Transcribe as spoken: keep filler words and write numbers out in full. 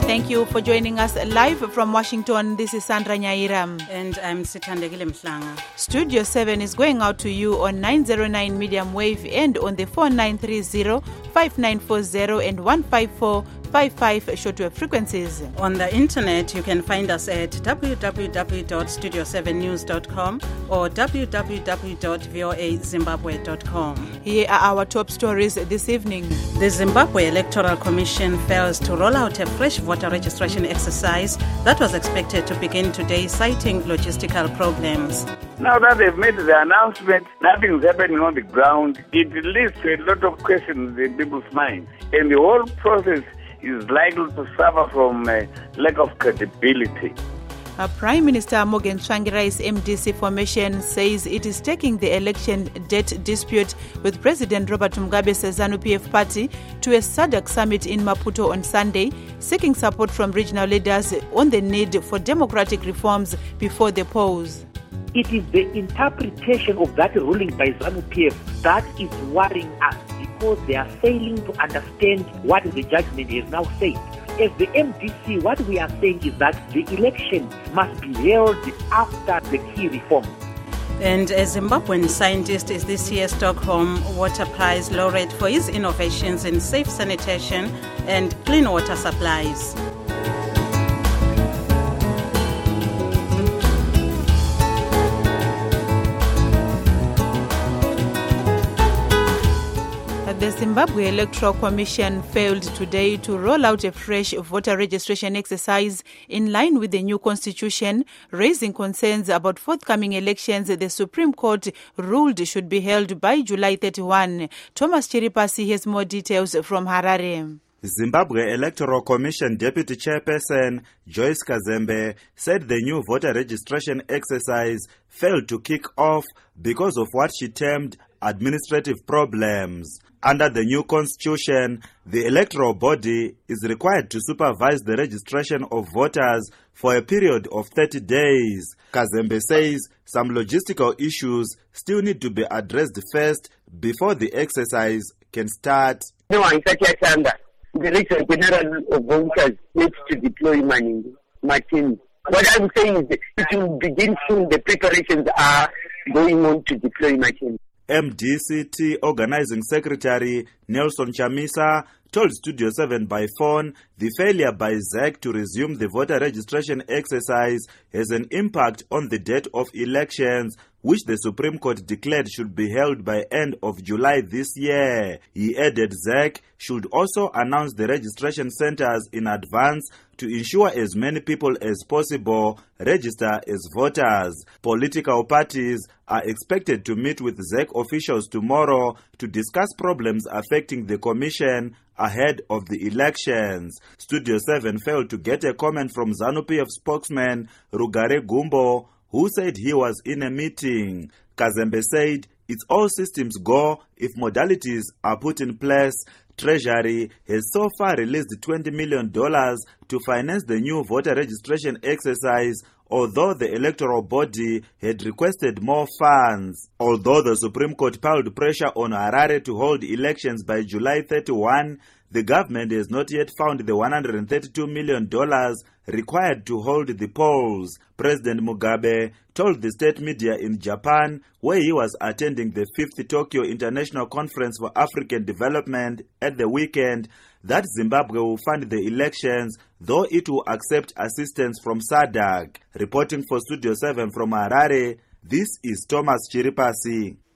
Thank you for joining us live from Washington. This is Sandra Nyairam. And I'm Sithandegile Mhlanga. Studio seven is going out to you on nine oh nine medium wave and on the four nine three zero, five nine four zero and one five four five five shortwave frequencies. On the internet, you can find us at w w w dot studio seven news dot com or w w w dot v o a zimbabwe dot com. Here are our top stories this evening. The Zimbabwe Electoral Commission fails to roll out a fresh voter registration exercise that was expected to begin today, citing logistical problems. Now that they've made the announcement, nothing's happening on the ground. It leads to a lot of questions in people's minds. And the whole process is likely to suffer from a lack of credibility. Uh, Prime Minister Morgan Tsvangirai's M D C formation says it is taking the election debt dispute with President Robert Mugabe's ZANU-P F party to a S A D C summit in Maputo on Sunday, seeking support from regional leaders on the need for democratic reforms before the polls. It is the interpretation of that ruling by ZANU-P F that is worrying us, because they are failing to understand what the judgment has now said. As the M D C, what we are saying is that the election must be held after the key reforms. And a Zimbabwean scientist is this year's Stockholm Water Prize laureate for his innovations in safe sanitation and clean water supplies. The Zimbabwe Electoral Commission failed today to roll out a fresh voter registration exercise in line with the new constitution, raising concerns about forthcoming elections the Supreme Court ruled should be held by July thirty-first. Thomas Chiripasi has more details from Harare. Zimbabwe Electoral Commission Deputy Chairperson Joyce Kazembe said the new voter registration exercise failed to kick off because of what she termed administrative problems. Under the new constitution, the electoral body is required to supervise the registration of voters for a period of thirty days. Kazembe says some logistical issues still need to be addressed first before the exercise can start. No, in fact, the Director General of Voters needs to deploy money, machines. What I'm saying is that it will begin soon. The preparations are going on to deploy machines. M D C T Organizing Secretary Nelson Chamisa told Studio seven by phone the failure by Z E C to resume the voter registration exercise has an impact on the date of elections, which the Supreme Court declared should be held by end of July this year. He added Z E C should also announce the registration centers in advance to ensure as many people as possible register as voters. Political parties are expected to meet with Z E C officials tomorrow to discuss problems affecting the commission ahead of the elections. Studio seven failed to get a comment from ZANU-P F spokesman Rugare Gumbo, who said he was in a meeting. Kazembe said it's all systems go if modalities are put in place. Treasury has so far released twenty million dollars to finance the new voter registration exercise, although the electoral body had requested more funds. Although the Supreme Court piled pressure on Harare to hold elections by July thirty-first, the government has not yet found the one hundred thirty-two million dollars required to hold the polls. President Mugabe told the state media in Japan, where he was attending the fifth Tokyo International Conference for African Development at the weekend, that Zimbabwe will fund the elections, though it will accept assistance from S A D C. Reporting for Studio seven from Harare, this is Thomas Chiripasi.